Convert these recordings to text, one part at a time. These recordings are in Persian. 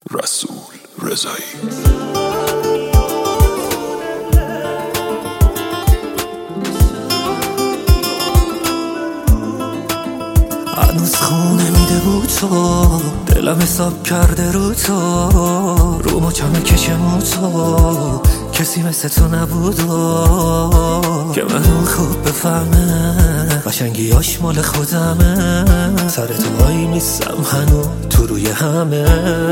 رسول رضایی. هنوز خونه میده بود تو، دلم حساب کرده رو تو، رو مچم کشم تو، کسی مثل تو نبود که منو خوب بفهمه، قشنگیاش مال خودمه، سر تو وای میستم هنو تو روی همه.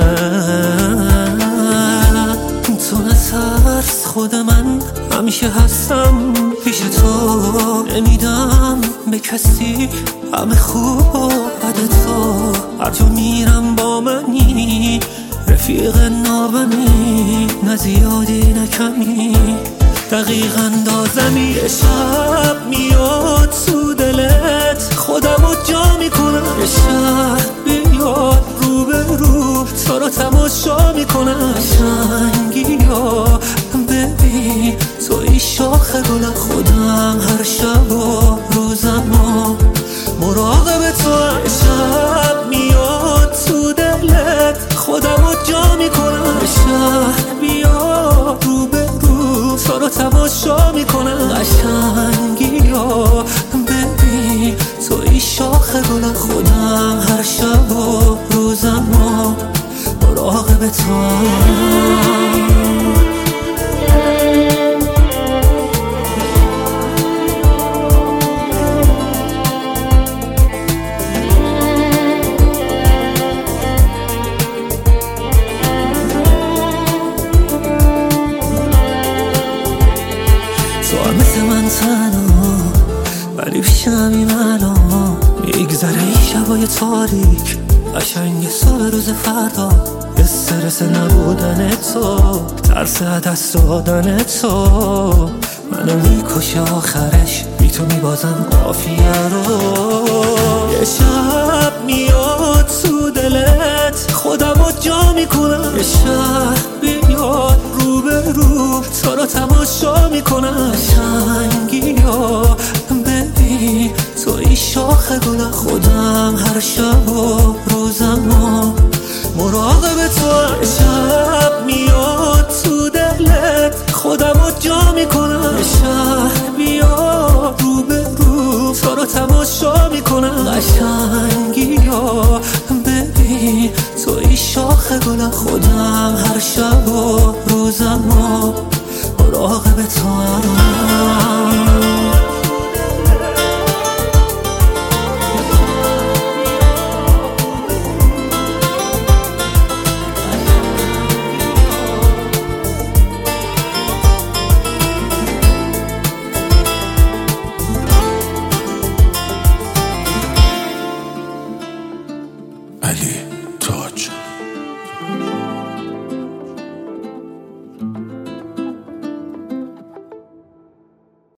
تو نترس خود من همیشه هستم پیش تو، نمیدم به کسی همه خوب و بد تو، هر جا میرم با منی رفیق نابمی، نه زیادی نه کمی دقیق اندازمی. یه شب میاد تو دلت خودمو جا میکنم، یه شب بیاد رو به رو تو رو تماشا میکنم، قشنگی ها ببین توی شاخ گل خودم، هر شب و روزم و مراقب تو. یه شب میاد تو دلت خودمو جا میکنم، یه شب بیاد رو به رو تو رو تماشا میکنم، قشنگی ها ببین توی شاخ گل خودم، هر شب و روزم و مراقب تو. تو هم مثل من تنها ولی پیشمی منو، میگذره این شبای تاریک قشنگ صبح روز فردا، استرس نبودن تو، ترس دست دادن تو منو میکشه آخرش، بی تو میبازم قافیه رو. یه شب میاد تو دلت خودمو جا میکنم، یه شب بیاد رو به رو تو رو تماشا میکنم، قشنگی ها ببین توی شاخ گل خودم، هر شب و روزم و مراقب تو. شب میاد تو دلت خودمو جا میکنم، شب بیاد رو به رو تو رو تماشا میکنم، قشنگی ها ببین توی شاخ گل خودم، هر شب و روزم و مراقب تو.